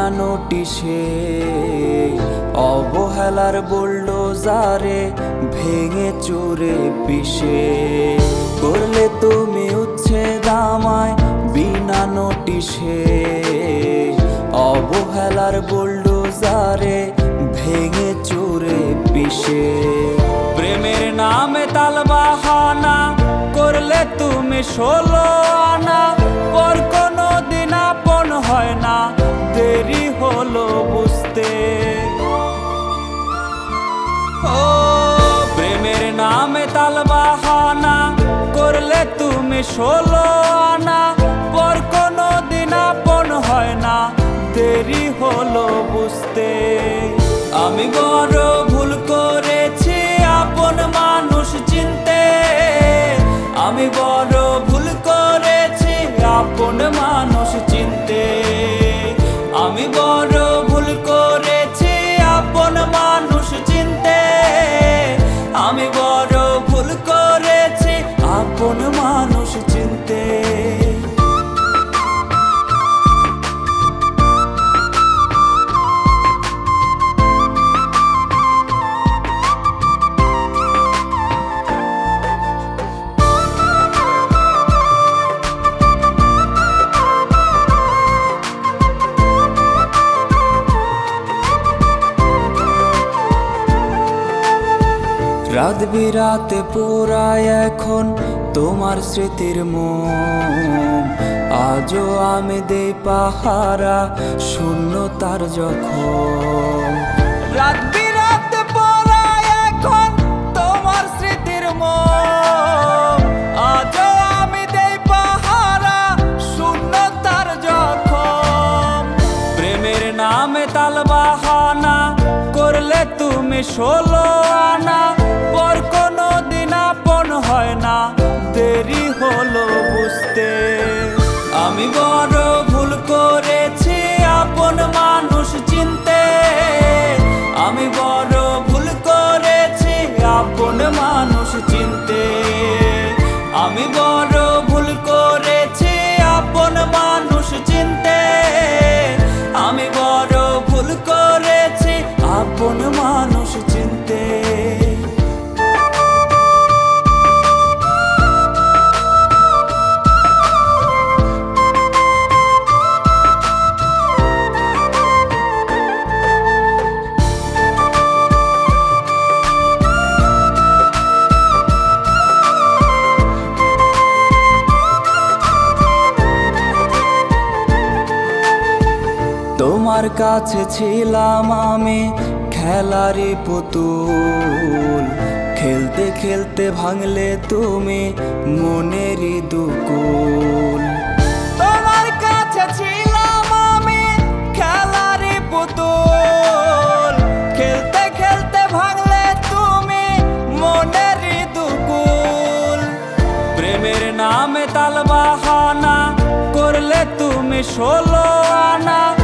বিনা নোটিশে অবহেলার বুলডোজারে ভেঙে চুরে পিষে করলে তুমি উচ্ছেদ আমায় বিনা নোটিশে অবহেলার বুলডোজারে ভেঙে চুরে পিষে প্রেমের নামে তালবাহানা করলে তুমি 16 আনা পর কোনো দিন আপন হয় না দেরি হলো বুঝতে ও প্রেমের নামে তালবাহানা করলে তুমি 16 আনা পর কোনো দিন আপন হয় না দেরি হলো বুঝতে আমি বড় ভুল করেছি আপন মানুষ চিনতে আমি বড় ভুল করেছি আপন মানুষ চিনতে আমি বড় ভুল করেছি আপন মানুষ চিনতে আমি বড় ভুল করেছি আপন মানুষ চিনতে রাত বিরাতে পোড়ায় এখন তোমার স্মৃতির মোম আজও আমি দেই পাহারা শূন্যতার যখন রাত বিরাতে পোড়ায় এখন তোমার স্মৃতির মোম আজও আমি দেই পাহারা শূন্যতার যখন প্রেমের নামে তালবাহানা করলে তুমি 16 আনা পর কোনো দিন আপন হয় না দেরি হলো বুঝতে আমি বড় ভুল করেছি আপন মানুষ চিনতে আমি বড় ভুল করেছি আপন মানুষ চিনতে আমি বড় ভুল করেছি আপন মানুষ চিনতে আমি বড় ভুল করেছি আপন মানুষ চিনতে তোমার কাছে ছিলাম আমি খেলারে পুতুল খেলতে খেলতে ভাঙলে তুমি মনেরই দুকুল তোমার কাছে ছিলাম আমি খেলারে পুতুল খেলতে খেলতে ভাঙলে তুমি মনেরই দুকুল প্রেমের নামে তালবাহানা করলে তুমি 16 আনা